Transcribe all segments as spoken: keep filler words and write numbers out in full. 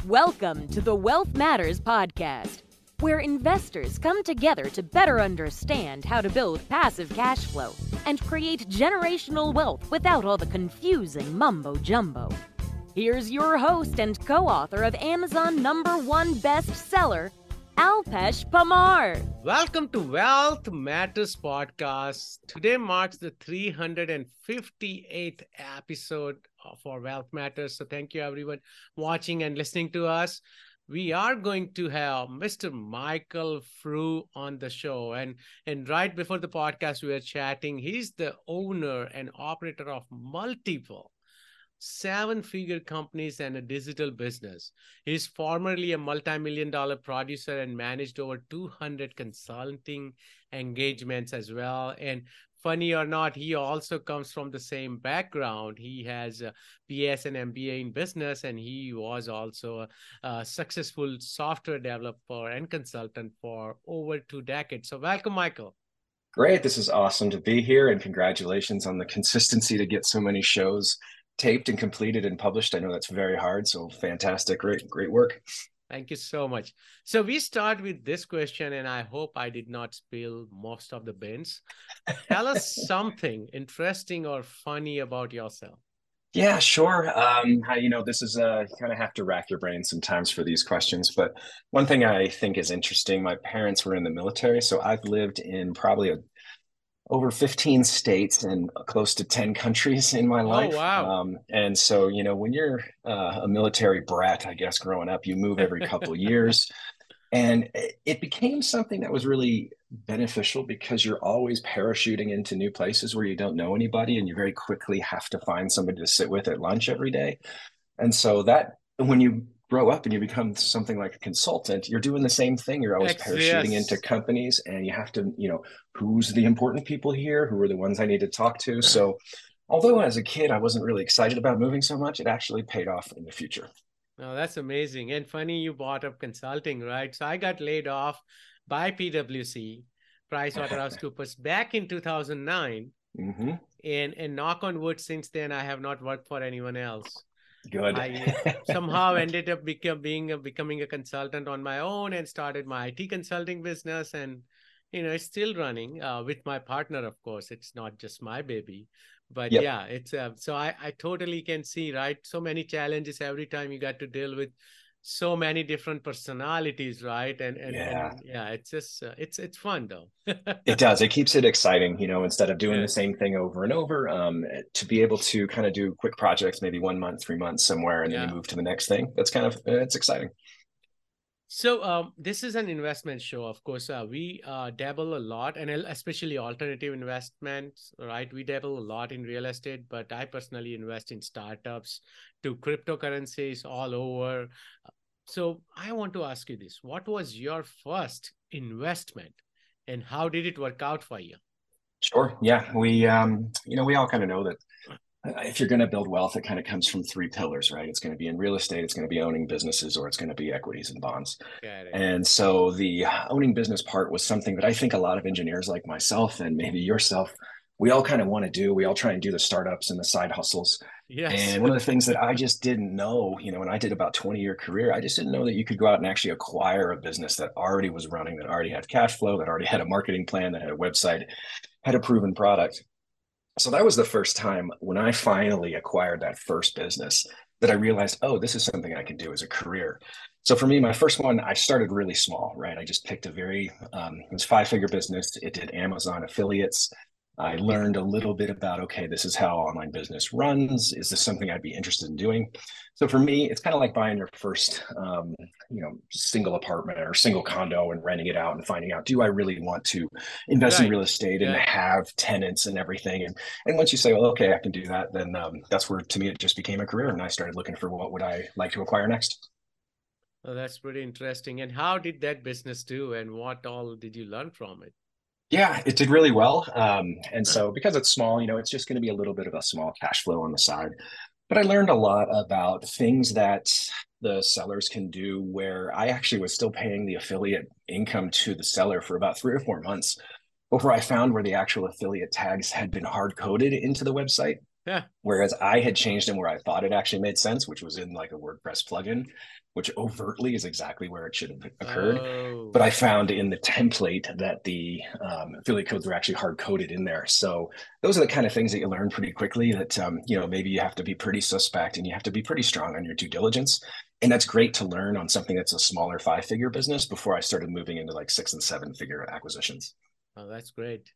Welcome to the Wealth Matters podcast, where investors come together to better understand how to build passive cash flow and create generational wealth without all the confusing mumbo-jumbo. Here's your host and co-author of Amazon number one bestseller, Alpesh Parmar. Welcome to Wealth Matters podcast. Today marks the three hundred fifty-eighth episode for Wealth Matters. So thank you everyone watching and listening to us. We are going to have Mister Michael Frew on the show. And, and right before the podcast, we were chatting. He's the owner and operator of multiple seven-figure companies and a digital business. He's formerly a multi-million dollar producer and managed over two hundred consulting engagements as well. And funny or not, he also comes from the same background. He has a B S and M B A in business, and he was also a, a successful software developer and consultant for over two decades. So welcome, Michael. Great. This is awesome to be here, and congratulations on the consistency to get so many shows taped and completed and published. I know that's very hard. So fantastic. Great, great work. Thank you so much. So we start with this question, and I hope I did not spill most of the beans. Tell us something interesting or funny about yourself. Yeah, sure. Um, I, you know, this is uh, you kind of have to rack your brain sometimes for these questions. But one thing I think is interesting, my parents were in the military. So I've lived in probably a over fifteen states and close to ten countries in my life. Oh, wow. Um, and so, you know, when you're uh, a military brat, I guess, growing up, you move every couple of years. And it became something that was really beneficial because you're always parachuting into new places where you don't know anybody, and you very quickly have to find somebody to sit with at lunch every day. And so that when you grow up and you become something like a consultant, you're doing the same thing. You're always parachuting yes. into companies, and you have to, you know, who's the important people here? Who are the ones I need to talk to? So although as a kid, I wasn't really excited about moving so much, it actually paid off in the future. Oh, that's amazing. And funny you brought up consulting, right? So I got laid off by P W C, PricewaterhouseCoopers, back in two thousand nine. Mm-hmm. And, and knock on wood, since then, I have not worked for anyone else. Good. I somehow ended up become, being a, becoming a consultant on my own and started my I T consulting business. And, you know, it's still running uh, with my partner, of course. It's not just my baby. But yep. yeah, it's uh, so I, I totally can see, right? So many challenges every time you got to deal with so many different personalities, right? And and yeah, and, yeah it's just uh, it's it's fun though. It does. It keeps it exciting, you know, instead of doing yeah. the same thing over and over, um, to be able to kind of do quick projects, maybe one month, three months somewhere, and yeah. then you move to the next thing. That's kind of, uh, it's exciting. So um, this is an investment show. Of course, uh, we uh, dabble a lot, and especially alternative investments, right? We dabble a lot in real estate, but I personally invest in startups to cryptocurrencies all over. So I want to ask you this. What was your first investment, and how did it work out for you? Sure. Yeah, we, um, you know, we all kind of know that if you're going to build wealth, it kind of comes from three pillars, right? It's going to be in real estate, it's going to be owning businesses, or it's going to be equities and bonds. And so the owning business part was something that I think a lot of engineers like myself and maybe yourself, we all kind of want to do. We all try and do the startups and the side hustles. Yes. And one of the things that I just didn't know, you know, when I did about twenty year career, I just didn't know that you could go out and actually acquire a business that already was running, that already had cash flow, that already had a marketing plan, that had a website, had a proven product. So that was the first time when I finally acquired that first business that I realized, oh, this is something I can do as a career. So for me, my first one, I started really small, right? I just picked a very, um, it was five figure business. It did Amazon affiliates. I learned a little bit about, okay, this is how online business runs. Is this something I'd be interested in doing? So for me, it's kind of like buying your first, um, you know, single apartment or single condo and renting it out and finding out, do I really want to invest right. in real estate and yeah. have tenants and everything? And and once you say, well, okay, I can do that, then um, that's where, to me, it just became a career. And I started looking for what would I like to acquire next. Well, that's pretty interesting. And how did that business do, and what all did you learn from it? Yeah, it did really well. Um, and so because it's small, you know, it's just going to be a little bit of a small cash flow on the side. But I learned a lot about things that the sellers can do where I actually was still paying the affiliate income to the seller for about three or four months before I found where the actual affiliate tags had been hard coded into the website. Yeah. Whereas I had changed them where I thought it actually made sense, which was in like a WordPress plugin, which overtly is exactly where it should have occurred. Oh. But I found in the template that the um, affiliate codes were actually hard coded in there. So those are the kind of things that you learn pretty quickly that, um, you know, maybe you have to be pretty suspect and you have to be pretty strong on your due diligence. And that's great to learn on something that's a smaller five figure business before I started moving into like six and seven figure acquisitions. Oh, that's great.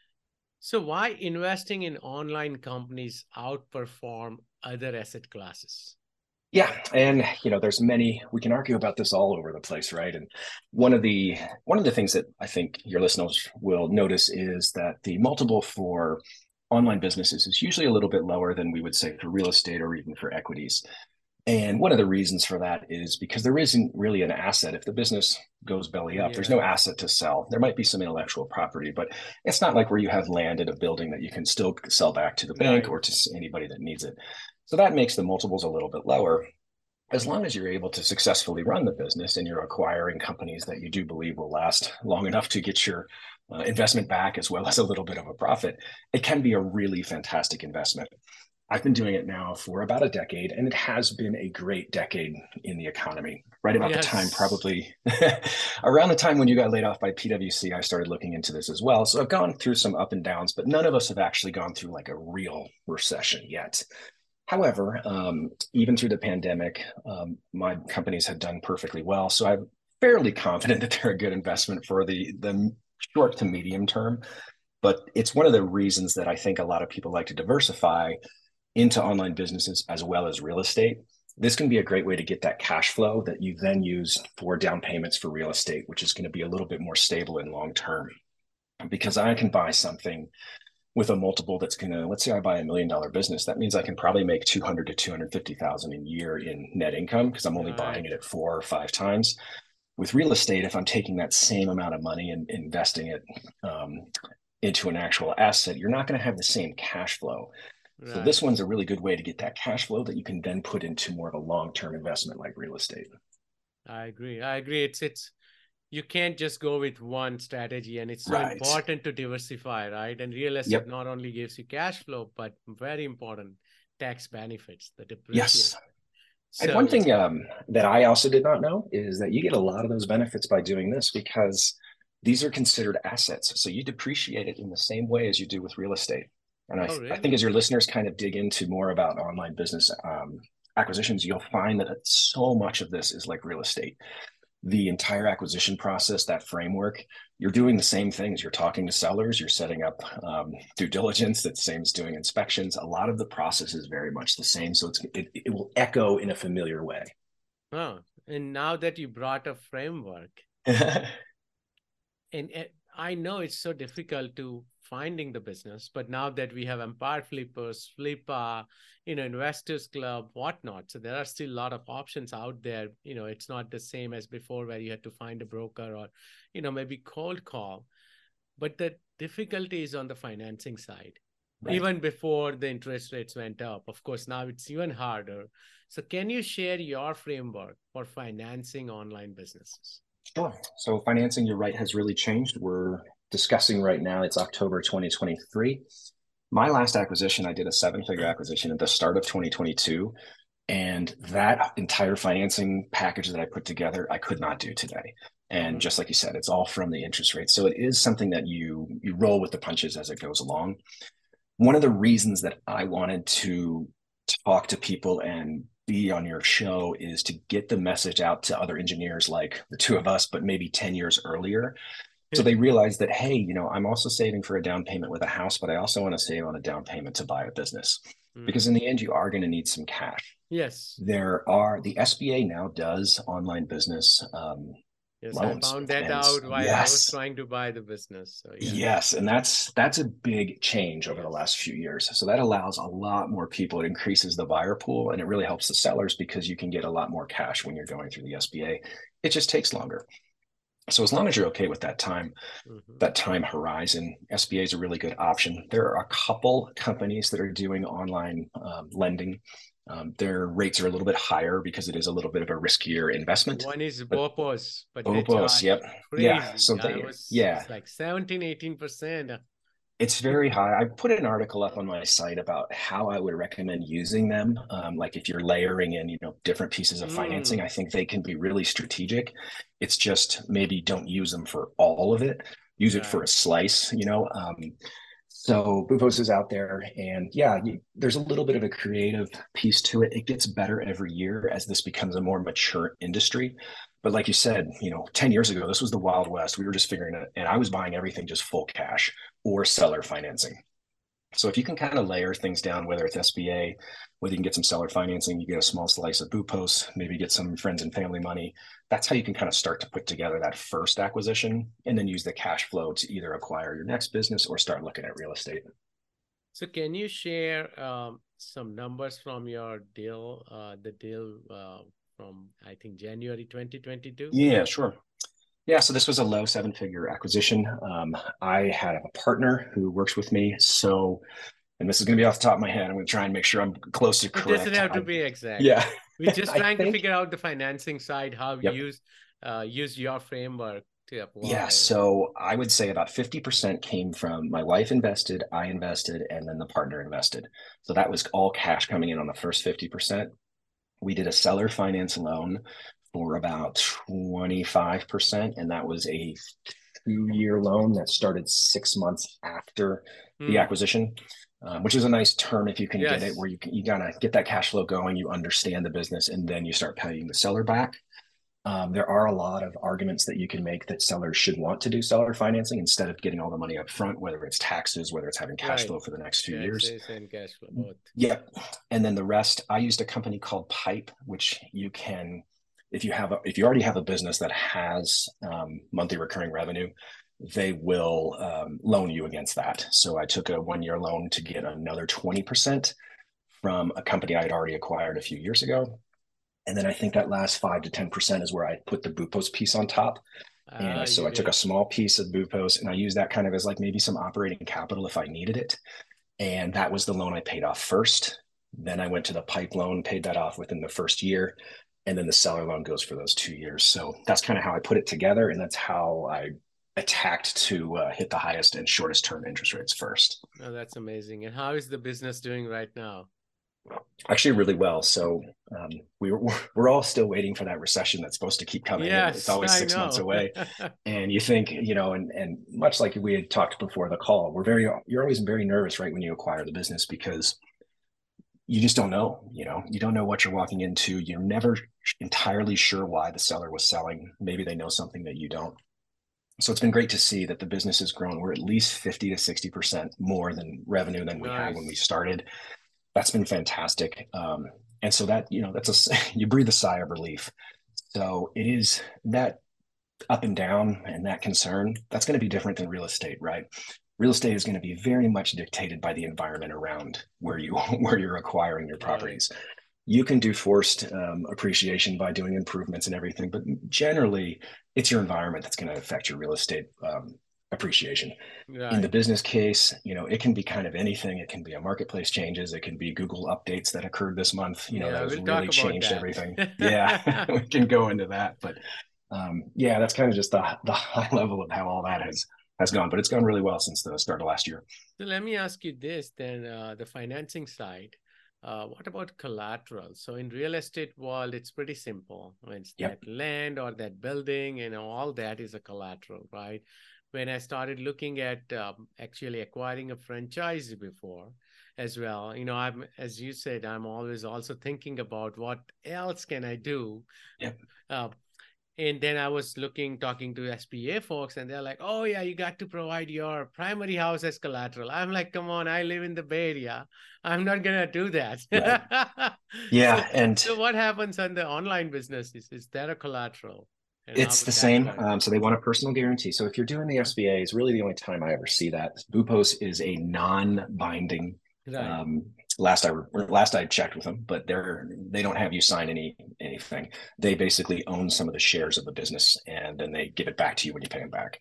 So why investing in online companies outperform other asset classes? Yeah, and you know, there's many, we can argue about this all over the place, right? And one of the one of the things that I think your listeners will notice is that the multiple for online businesses is usually a little bit lower than we would say for real estate or even for equities. And one of the reasons for that is because there isn't really an asset. If the business goes belly up, Yeah. there's no asset to sell. There might be some intellectual property, but it's not like where you have land in a building that you can still sell back to the bank Right. or to anybody that needs it. So that makes the multiples a little bit lower. As long as you're able to successfully run the business and you're acquiring companies that you do believe will last long enough to get your uh, investment back as well as a little bit of a profit, it can be a really fantastic investment. I've been doing it now for about a decade, and it has been a great decade in the economy. Right about yes. the time, probably around the time when you got laid off by P W C, I started looking into this as well. So I've gone through some up and downs, but none of us have actually gone through like a real recession yet. However, um, even through the pandemic, um, my companies have done perfectly well. So I'm fairly confident that they're a good investment for the, the short to medium term. But it's one of the reasons that I think a lot of people like to diversify into online businesses as well as real estate. This can be a great way to get that cash flow that you then use for down payments for real estate, which is going to be a little bit more stable and long term. Because I can buy something with a multiple that's going to, let's say I buy a million dollar business, that means I can probably make two hundred to two hundred fifty thousand a year in net income because I'm only right. buying it at four or five times. With real estate, if I'm taking that same amount of money and investing it um, into an actual asset, you're not going to have the same cash flow. Right. So this one's a really good way to get that cash flow that you can then put into more of a long-term investment like real estate. I agree. I agree. It's, it's, you can't just go with one strategy, and it's so right. important to diversify, right? And real estate yep. not only gives you cash flow, but very important tax benefits, the depreciation. Yes. So, and one thing um, that I also did not know is that you get a lot of those benefits by doing this because these are considered assets. So you depreciate it in the same way as you do with real estate. And I, oh, really? I think as your listeners kind of dig into more about online business um, acquisitions, you'll find that so much of this is like real estate. The entire acquisition process, that framework, you're doing the same things. You're talking to sellers, you're setting up um, due diligence, that's the same as doing inspections. A lot of the process is very much the same. So it's, it, it will echo in a familiar way. Oh, and now that you brought a framework, and it, I know it's so difficult to finding the business, but now that we have Empire Flippers, Flippa, you know, Investors Club, whatnot, so there are still a lot of options out there. You know, it's not the same as before where you had to find a broker or, you know, maybe cold call. But the difficulty is on the financing side. Right. Even before the interest rates went up. Of course, now it's even harder. So can you share your framework for financing online businesses? Sure. So financing, you're right, has really changed. We're discussing right now, it's October twenty twenty-three. My last acquisition, I did a seven-figure acquisition at the start of twenty twenty-two. And that entire financing package that I put together, I could not do today. And mm-hmm. just like you said, it's all from the interest rate. So it is something that you you roll with the punches as it goes along. One of the reasons that I wanted to talk to people and be on your show is to get the message out to other engineers like the two of us, but maybe ten years earlier. So they realize that, hey, you know, I'm also saving for a down payment with a house, but I also want to save on a down payment to buy a business. Mm. Because in the end, you are going to need some cash. Yes. There are, the S B A now does online business um, yes, loans. I found that out while yes. I was trying to buy the business. So, yeah. Yes, and that's that's a big change over yes. the last few years. So that allows a lot more people. It increases the buyer pool, and it really helps the sellers because you can get a lot more cash when you're going through the S B A. It just takes longer. So as long as you're okay with that time, mm-hmm. that time horizon, S B A is a really good option. There are a couple companies that are doing online um, lending. Um, their rates are a little bit higher because it is a little bit of a riskier investment. One is Bopos, but Bopos, yep. crazy. Yeah. So they, was, yeah. It's like seventeen, eighteen percent. It's very high. I put an article up on my site about how I would recommend using them. Um, like if you're layering in, you know, different pieces of financing, Mm, I think they can be really strategic. It's just maybe don't use them for all of it. Use it for right. a slice, you know. Um, so Bupos is out there, and yeah, you, there's a little bit of a creative piece to it. It gets better every year as this becomes a more mature industry. But like you said, you know, ten years ago, this was the Wild West. We were just figuring it, and I was buying everything just full cash or seller financing. So if you can kind of layer things down, whether it's S B A, whether you can get some seller financing, you get a small slice of Bupos, maybe get some friends and family money. That's how you can kind of start to put together that first acquisition and then use the cash flow to either acquire your next business or start looking at real estate. So can you share um, some numbers from your deal, uh, the deal uh, from, I think, January twenty twenty-two? Yeah, sure. Yeah, so this was a low seven figure acquisition. Um, I had a partner who works with me. So, and this is going to be off the top of my head. I'm going to try and make sure I'm close to It doesn't correct. have to I, be exact. yeah, We're just I trying to think, figure out the financing side, how yep. you use, uh, use your framework to apply. Yeah, so I would say about fifty percent came from my wife invested, I invested, and then the partner invested. So that was all cash coming in on the first fifty percent. We did a seller finance loan for about twenty-five percent, and that was a two-year loan that started six months after the Hmm. acquisition, um, which is a nice term if you can Yes. get it, where you can, you gotta get that cash flow going, you understand the business, and then you start paying the seller back. Um, there are a lot of arguments that you can make that sellers should want to do seller financing instead of getting all the money up front, whether it's taxes, whether it's having cash Right. flow for the next few years. Taxes and cash flow, both. Yep. And then the rest, I used a company called Pipe, which you can, if you have, a, if you already have a business that has um, monthly recurring revenue, they will um, loan you against that. So I took a one-year loan to get another twenty percent from a company I had already acquired a few years ago. And then I think that last five to ten percent is where I put the Bupos piece on top. And Ah, so you I took a did. small piece of Bupos and I used that kind of as like maybe some operating capital if I needed it. And that was the loan I paid off first. Then I went to the Pipe loan, paid that off within the first year. And then the seller loan goes for those two years. So that's kind of how I put it together. And that's how I attacked to uh, hit the highest and shortest term interest rates first. Oh, that's amazing. And how is the business doing right now? Actually, really well. So um, we were, we're all still waiting for that recession that's supposed to keep coming. Yes, It's always I six know. months away. And you think, you know, and and much like we had talked before the call, we're very, you're always very nervous, right, when you acquire the business because you just don't know, you know, you don't know what you're walking into. You're never entirely sure why the seller was selling. Maybe they know something that you don't. So it's been great to see that the business has grown. We're at least fifty to sixty percent more than revenue than we had when we Nice. started. That's been fantastic. Um, and so that, you know, that's a, you breathe a sigh of relief. So it is that up and down and that concern, that's going to be different than real estate, right? Real estate is going to be very much dictated by the environment around where you, where you're acquiring your properties. Right. You can do forced um, appreciation by doing improvements and everything, but generally it's your environment that's going to affect your real estate um, appreciation. Right. In the business case, you know, it can be kind of anything. It can be a marketplace changes. It can be Google updates that occurred this month, you know, yeah, that has we'll really changed that. everything. Yeah, we can go into that. But um, yeah, that's kind of just the, the high level of how all that has has gone. But it's gone really well since the start of last year. So let me ask you this then, uh, the financing side. Uh, what about collateral? So in real estate world, it's pretty simple. It's yep. that land or that building, you know, all that is a collateral, right? When I started looking at um, actually acquiring a franchise before as well, you know, I'm, as you said, I'm always also thinking about what else can I do? Yep. Uh, And then I was looking, talking to S B A folks, and they're like, oh, yeah, you got to provide your primary house as collateral. I'm like, come on, I live in the Bay Area. I'm not going to do that. Right. Yeah. so, and so what happens on the online businesses? Is that a collateral? And it's the same. Um, so they want a personal guarantee. So if you're doing the S B A, it's really the only time I ever see that. Bupos is a non-binding right. um, last I last I checked with them, but they're they don't have you sign any anything. They basically own some of the shares of the business, and then they give it back to you when you pay them back.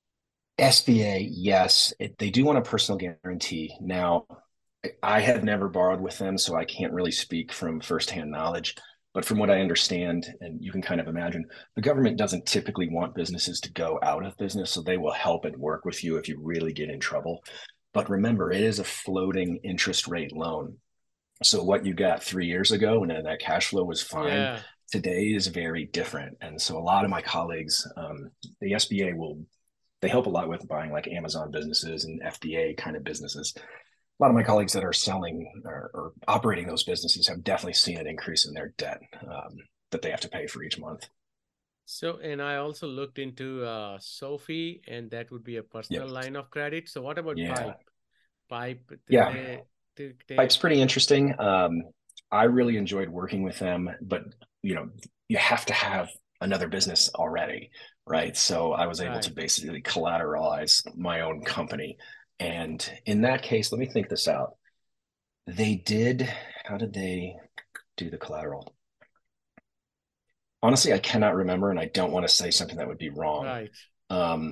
S B A, yes, it, they do want a personal guarantee. Now, I have never borrowed with them, so I can't really speak from firsthand knowledge. But from what I understand, and you can kind of imagine, the government doesn't typically want businesses to go out of business, so they will help and work with you if you really get in trouble. But remember, it is a floating interest rate loan. So what you got three years ago and then that cash flow was fine, Yeah. today is very different. And so a lot of my colleagues, um, the S B A will, they help a lot with buying like Amazon businesses and F B A kind of businesses. A lot of my colleagues that are selling or, or operating those businesses have definitely seen an increase in their debt um, that they have to pay for each month. So, and I also looked into uh, Sophie, and that would be a personal Yep. line of credit. So what about Yeah. Pipe? Pipe, Yeah. they, they, they... Pipe's pretty interesting. Um, I really enjoyed working with them, but you know, you have to have another business already, right? So I was able Right. to basically collateralize my own company. And in that case, let me think this out. They did, how did they do the collateral? Honestly, I cannot remember, and I don't want to say something that would be wrong. Right. Um,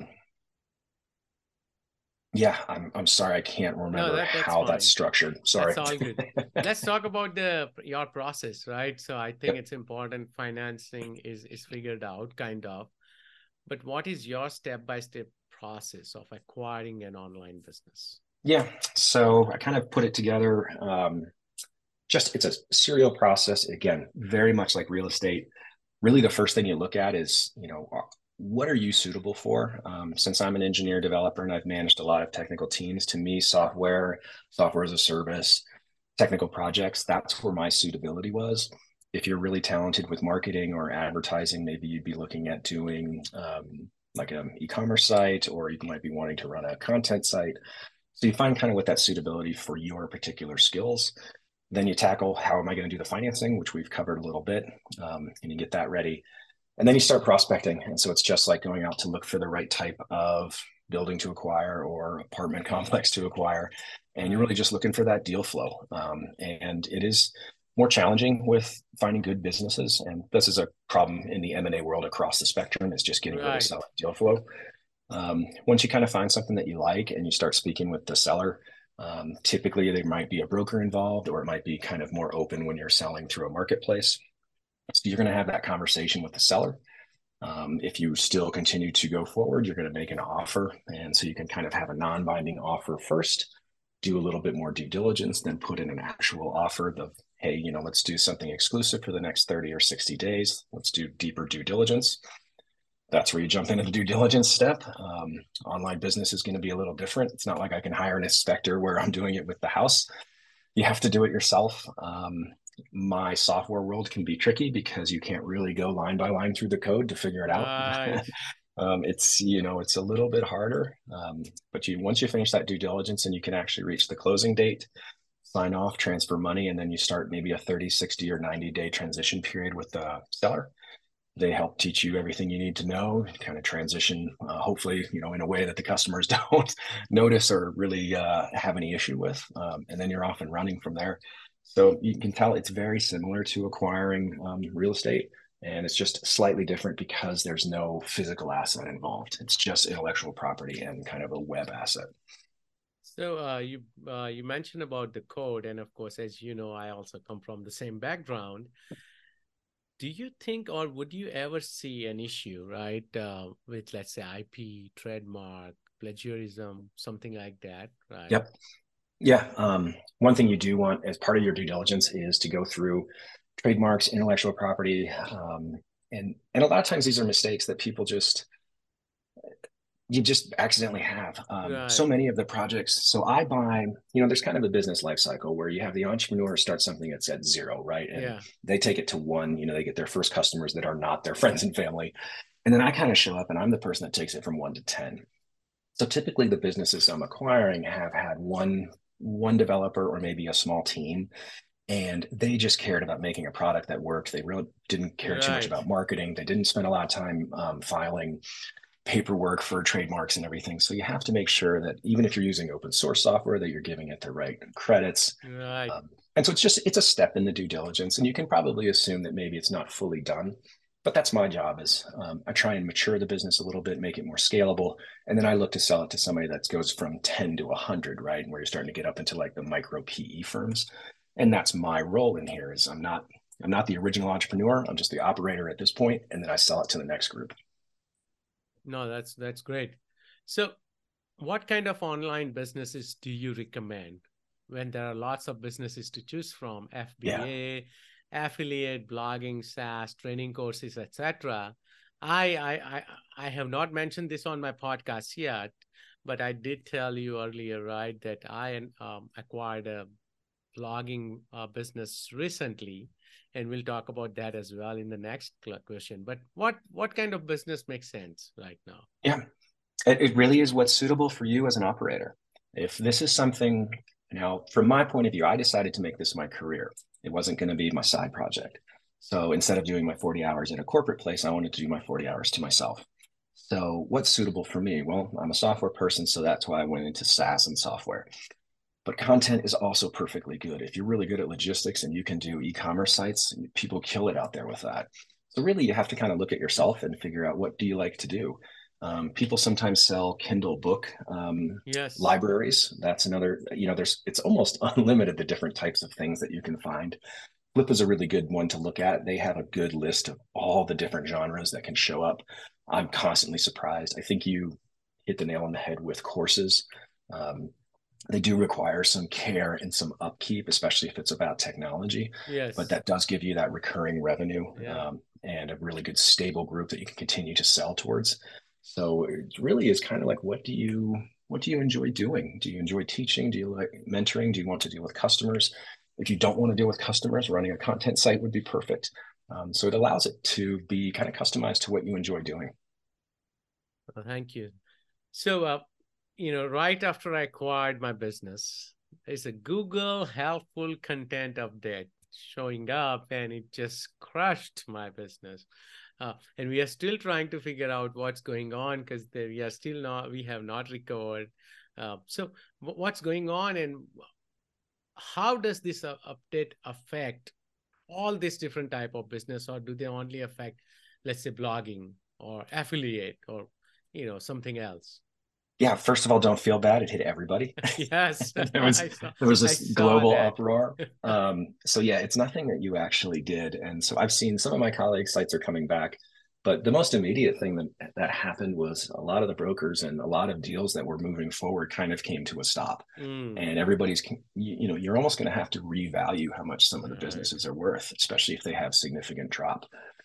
yeah, I'm I'm sorry, I can't remember No, that, that's how fine. that's structured. Sorry. That's all good. Let's talk about the your process, right? So I think Yep. it's important financing is is figured out, kind of. But what is your step-by-step process of acquiring an online business? Yeah, so I kind of put it together. Um, just it's a serial process. Again, very much like real estate. Really, the first thing you look at is, you know, what are you suitable for? Um, since I'm an engineer developer and I've managed a lot of technical teams, to me, software, software as a service, technical projects, that's where my suitability was. If you're really talented with marketing or advertising, maybe you'd be looking at doing um, like an e-commerce site, or you might be wanting to run a content site. So you find kind of what that suitability for your particular skills. Then you tackle how am I going to do the financing, which we've covered a little bit, um, and you get that ready. And then you start prospecting. And so it's just like going out to look for the right type of building to acquire or apartment complex to acquire. And you're really just looking for that deal flow. Um, and it is more challenging with finding good businesses. And this is a problem in the M and A world across the spectrum, is just getting Right. rid of selling deal flow. Um, once you kind of find something that you like and you start speaking with the seller, um, typically there might be a broker involved, or it might be kind of more open when you're selling through a marketplace. So you're going to have that conversation with the seller. Um, if you still continue to go forward, you're going to make an offer. And so you can kind of have a non-binding offer first, do a little bit more due diligence, then put in an actual offer of, hey, you know, let's do something exclusive for the next thirty or sixty days. Let's do deeper due diligence. That's where you jump into the due diligence step. Um, online business is going to be a little different. It's not like I can hire an inspector where I'm doing it with the house. You have to do it yourself. Um, my software world can be tricky because you can't really go line by line through the code to figure it Right. out. um, it's, you know, it's a little bit harder, um, but you, once you finish that due diligence and you can actually reach the closing date, sign off, transfer money, and then you start maybe a thirty, sixty, or ninety day transition period with the seller. They help teach you everything you need to know, kind of transition, uh, hopefully, you know, in a way that the customers don't notice or really uh, have any issue with. Um, and then you're off and running from there. So you can tell it's very similar to acquiring um, real estate. And it's just slightly different because there's no physical asset involved. It's just intellectual property and kind of a web asset. So uh, you uh, you mentioned about the code. And of course, as you know, I also come from the same background. Do you think, or would you ever see an issue, right, uh, with, let's say, I P, trademark, plagiarism, something like that, right? Yep. Yeah. Um, one thing you do want as part of your due diligence is to go through trademarks, intellectual property. Um, and, and a lot of times these are mistakes that people just, you just accidentally have. Um, Right. So many of the projects. So I buy, you know, there's kind of a business life cycle where you have the entrepreneur start something that's at zero, right? And Yeah. they take it to one, you know, they get their first customers that are not their friends and family. And then I kind of show up and I'm the person that takes it from one to ten. So typically the businesses I'm acquiring have had one, one developer or maybe a small team, and they just cared about making a product that worked. They really didn't care too much Right. about marketing. They didn't spend a lot of time um, filing paperwork for trademarks and everything. So you have to make sure that even if you're using open source software, that you're giving it the right credits. Right. Um, and so it's just, it's a step in the due diligence, and you can probably assume that maybe it's not fully done, but that's my job. Is um, I try and mature the business a little bit, make it more scalable. And then I look to sell it to somebody that goes from ten to a hundred, right? And where you're starting to get up into like the micro P E firms. And that's my role in here. Is I'm not, I'm not the original entrepreneur. I'm just the operator at this point, and then I sell it to the next group. No, that's that's great. So what kind of online businesses do you recommend when there are lots of businesses to choose from? F B A, yeah. Affiliate, blogging, SaaS, training courses, et cetera. I, I I I have not mentioned this on my podcast yet, but I did tell you earlier, right, that I um, acquired a blogging uh, business recently, and we'll talk about that as well in the next question. But what what kind of business makes sense right now? Yeah, it, it really is what's suitable for you as an operator. If this is something, now, from my point of view, I decided to make this my career. It wasn't going to be my side project. So instead of doing my forty hours at a corporate place, I wanted to do my forty hours to myself. So what's suitable for me? Well, I'm a software person, so that's why I went into SaaS and software. But content is also perfectly good. If you're really good at logistics and you can do e-commerce sites, people kill it out there with that. So really, you have to kind of look at yourself and figure out, what do you like to do? Um, people sometimes sell Kindle book um, yes. libraries. That's another, you know, there's, it's almost unlimited, the different types of things that you can find. Flip is a really good one to look at. They have a good list of all the different genres that can show up. I'm constantly surprised. I think you hit the nail on the head with courses. Um, they do require some care and some upkeep, especially if it's about technology. Yes. But that does give you that recurring revenue yeah. um, and a really good stable group that you can continue to sell towards. So it really is kind of like, what do you what do you enjoy doing? Do you enjoy teaching? Do you like mentoring? Do you want to deal with customers? If you don't want to deal with customers, running a content site would be perfect. Um, so it allows it to be kind of customized to what you enjoy doing. Well, thank you. So, uh, you know, right after I acquired my business, there's a Google helpful content update showing up, and it just crushed my business. Uh, and we are still trying to figure out what's going on, because we are still not, we have not recovered. Uh, so what's going on, and how does this uh, update affect all these different type of business, or do they only affect, let's say, blogging or affiliate or, you know, something else? Yeah, first of all, don't feel bad. It hit everybody. Yes. there was saw, there was this global that. uproar. Um, so yeah, it's nothing that you actually did. And so I've seen some of my colleagues' sites are coming back, but the most immediate thing that that happened was a lot of the brokers and a lot of deals that were moving forward kind of came to a stop. Mm. And everybody's, you, you know, you're almost going to have to revalue how much some of the Right. businesses are worth, especially if they have significant drop.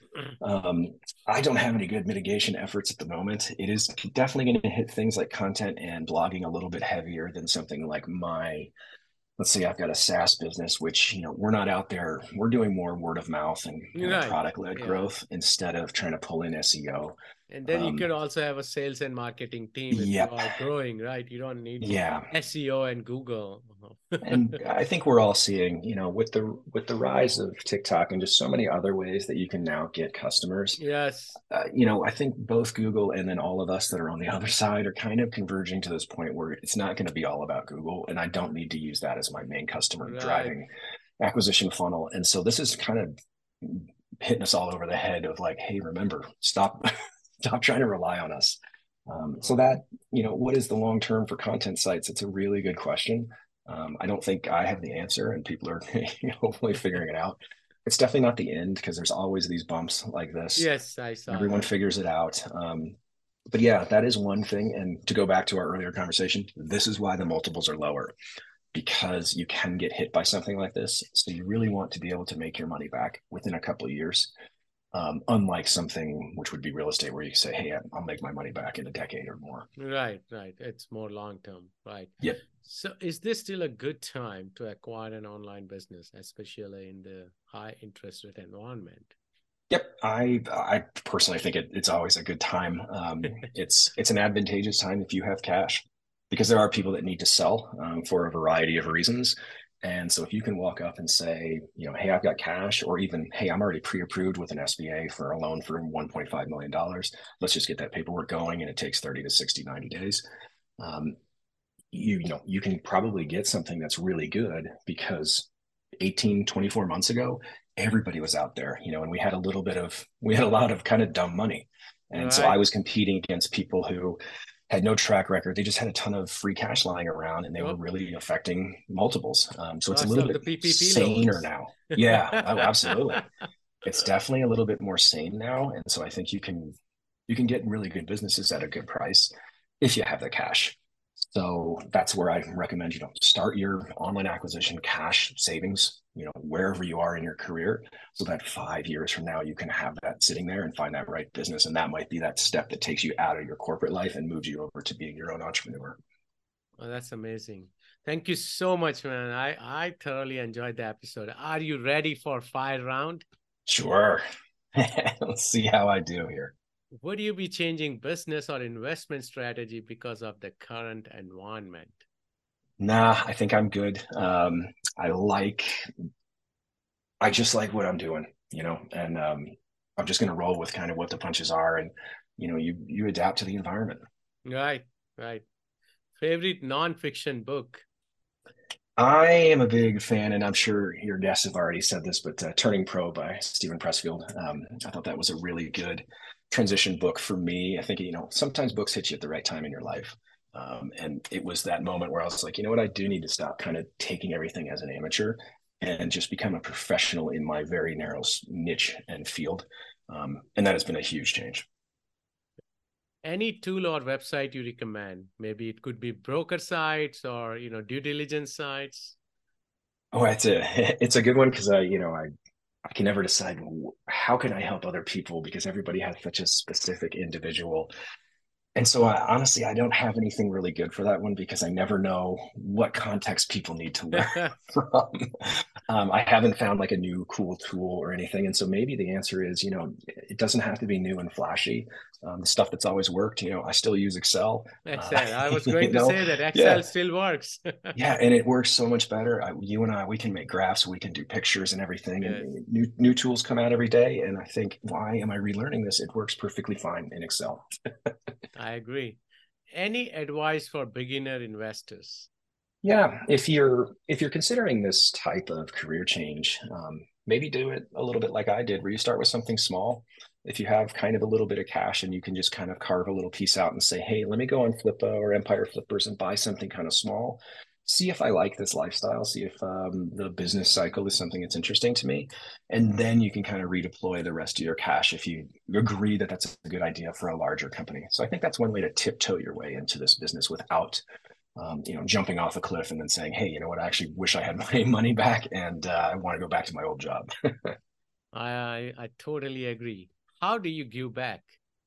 Um, I don't have any good mitigation efforts at the moment. It is definitely going to hit things like content and blogging a little bit heavier than something like my, let's say I've got a SaaS business, which, you know, we're not out there. We're doing more word of mouth and right. product-led yeah. growth instead of trying to pull in S E O. And then um, you could also have a sales and marketing team if yep. you are growing, right? You don't need yeah. S E O and Google. And I think we're all seeing, you know, with the with the rise of TikTok and just so many other ways that you can now get customers. Yes. Uh, you know, I think both Google and then all of us that are on the other side are kind of converging to this point where it's not going to be all about Google, and I don't need to use that as my main customer Right. driving acquisition funnel. And so this is kind of hitting us all over the head of like, hey, remember, stop, stop trying to rely on us. Um, so that, you know, what is the long term for content sites? It's a really good question. Um, I don't think I have the answer, and people are hopefully figuring it out. It's definitely not the end, because there's always these bumps like this. Yes, I saw. Everyone that. figures it out. Um, but yeah, that is one thing. And to go back to our earlier conversation, this is why the multiples are lower, because you can get hit by something like this. So you really want to be able to make your money back within a couple of years. Um, unlike something which would be real estate, where you say, hey, I'll make my money back in a decade or more. Right, right. It's more long-term, right? Yep. So is this still a good time to acquire an online business, especially in the high interest rate environment? Yep. I I personally think it, it's always a good time. Um, it's it's an advantageous time if you have cash, because there are people that need to sell um, for a variety of reasons. And so if you can walk up and say, you know, hey, I've got cash, or even, hey, I'm already pre-approved with an S B A for a loan for one point five million dollars. Let's just get that paperwork going, and it takes thirty to sixty, ninety days. Um, you, you know, you can probably get something that's really good, because eighteen, twenty-four months ago, everybody was out there, you know, and we had a little bit of, we had a lot of kind of dumb money. And right. So I was competing against people who had no track record. They just had a ton of free cash lying around, and they oh. were really affecting multiples. Um, so it's oh, a little so bit P P P saner loans. Now. Yeah, oh, absolutely. It's definitely a little bit more sane now. And so I think you can, you can get really good businesses at a good price if you have the cash. So that's where I recommend, you know, start your online acquisition cash savings, you know, wherever you are in your career, so that five years from now, you can have that sitting there and find that right business. And that might be that step that takes you out of your corporate life and moves you over to being your own entrepreneur. Oh, that's amazing. Thank you so much, man. I, I thoroughly enjoyed the episode. Are you ready for fire round? Sure. Let's see how I do here. Would you be changing business or investment strategy because of the current environment? Nah, I think I'm good. Um, I like, I just like what I'm doing, you know, and um, I'm just going to roll with kind of what the punches are, and you know, you you adapt to the environment. Right, right. Favorite nonfiction book? I am a big fan, and I'm sure your guests have already said this, but uh, Turning Pro by Stephen Pressfield. Um, I thought that was a really good transition book for me. I think, you know, sometimes books hit you at the right time in your life. Um, and it was that moment where I was like, you know what, I do need to stop kind of taking everything as an amateur and just become a professional in my very narrow niche and field. Um, and that has been a huge change. Any tool or website you recommend? Maybe it could be broker sites or, you know, due diligence sites. Oh, it's a it's a good one because I, you know, I I can never decide how can I help other people because everybody has such a specific individual. And so I, honestly, I don't have anything really good for that one because I never know what context people need to learn from. Um, I haven't found like a new cool tool or anything. And so maybe the answer is, you know, it doesn't have to be new and flashy. Um, the stuff that's always worked, you know, I still use Excel. Excel. Uh, I was going you to know? say that Excel Yeah. still works. Yeah, and it works so much better. I, you and I, we can make graphs, we can do pictures and everything, Yes. and new new tools come out every day. And I think, why am I relearning this? It works perfectly fine in Excel. I agree. Any advice for beginner investors? Yeah, if you're if you're considering this type of career change, um, maybe do it a little bit like I did, where you start with something small. If you have kind of a little bit of cash and you can just kind of carve a little piece out and say, hey, let me go on Flippa or Empire Flippers and buy something kind of small. See if I like this lifestyle, see if um, the business cycle is something that's interesting to me. And then you can kind of redeploy the rest of your cash if you agree that that's a good idea for a larger company. So I think that's one way to tiptoe your way into this business without um, you know, jumping off a cliff and then saying, hey, you know what, I actually wish I had my money back and uh, I want to go back to my old job. I, I totally agree. How do you give back?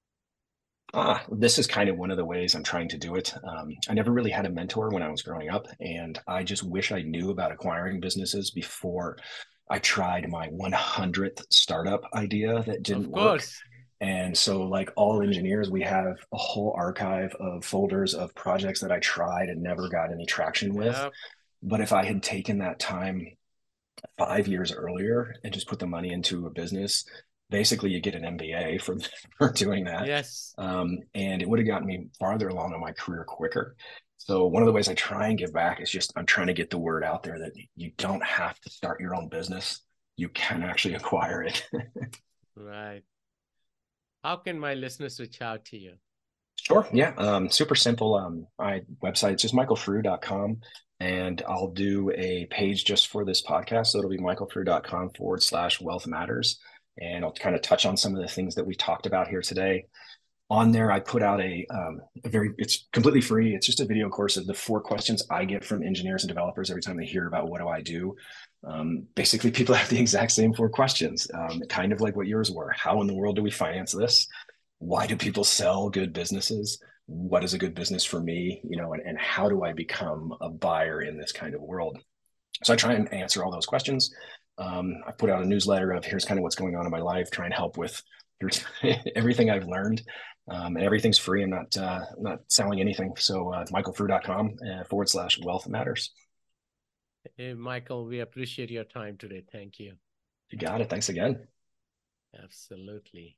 Ah, this is kind of one of the ways I'm trying to do it. Um, I never really had a mentor when I was growing up, and I just wish I knew about acquiring businesses before I tried my one hundredth startup idea that didn't Of work. course. And so, like all engineers, we have a whole archive of folders of projects that I tried and never got any traction with. Yep. But if I had taken that time five years earlier and just put the money into a business, basically you get an M B A for, for doing that. Yes. Um, and it would have gotten me farther along in my career quicker. So one of the ways I try and give back is just I'm trying to get the word out there that you don't have to start your own business. You can actually acquire it. Right. How can my listeners reach out to you? Sure. Yeah. Um, super simple. Um, my website is just michael frew dot com. And I'll do a page just for this podcast. So it'll be michael frew dot com forward slash wealth matters. And I'll kind of touch on some of the things that we talked about here today. On there, I put out a, um, a very, it's completely free. It's just a video course of the four questions I get from engineers and developers every time they hear about what do I do. Um, basically, people have the exact same four questions, um, kind of like what yours were. How in the world do we finance this? Why do people sell good businesses? What is a good business for me? You know, and, and how do I become a buyer in this kind of world? So I try and answer all those questions. Um, I put out a newsletter of here's kind of what's going on in my life, try and help with everything I've learned. Um, and everything's free. I'm not uh, not selling anything. So uh, michael frew dot com uh, forward slash wealth matters. Hey, Michael, we appreciate your time today. Thank you. You got it. Thanks again. Absolutely.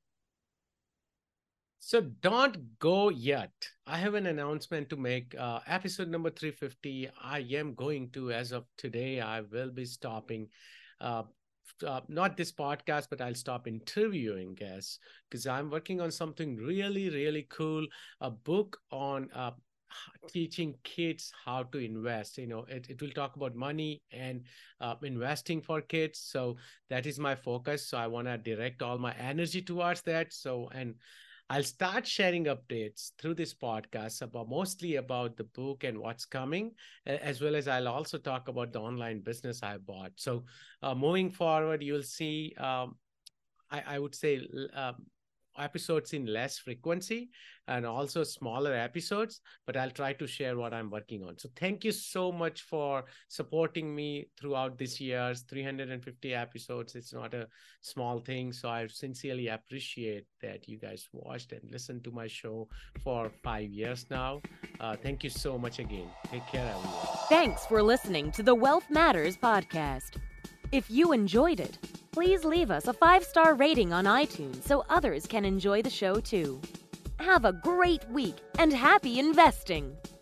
So don't go yet. I have an announcement to make. Uh, episode number three fifty, I am going to, as of today, I will be stopping, uh, uh, not this podcast, but I'll stop interviewing guests because I'm working on something really, really cool, a book on uh, teaching kids how to invest. You know, it, it will talk about money and uh, investing for kids. So that is my focus. So I want to direct all my energy towards that. So, and I'll start sharing updates through this podcast about mostly about the book and what's coming, as well as I'll also talk about the online business I bought. So uh, moving forward, you'll see, um, I, I would say, uh, episodes in less frequency and also smaller episodes, but I'll try to share what I'm working on. So thank you so much for supporting me throughout this year's three hundred fifty episodes. It's not a small thing. So I sincerely appreciate that you guys watched and listened to my show for five years now. Uh, thank you so much again. Take care, everyone. Thanks for listening to the Wealth Matters podcast. If you enjoyed it, please leave us a five-star rating on iTunes so others can enjoy the show too. Have a great week and happy investing!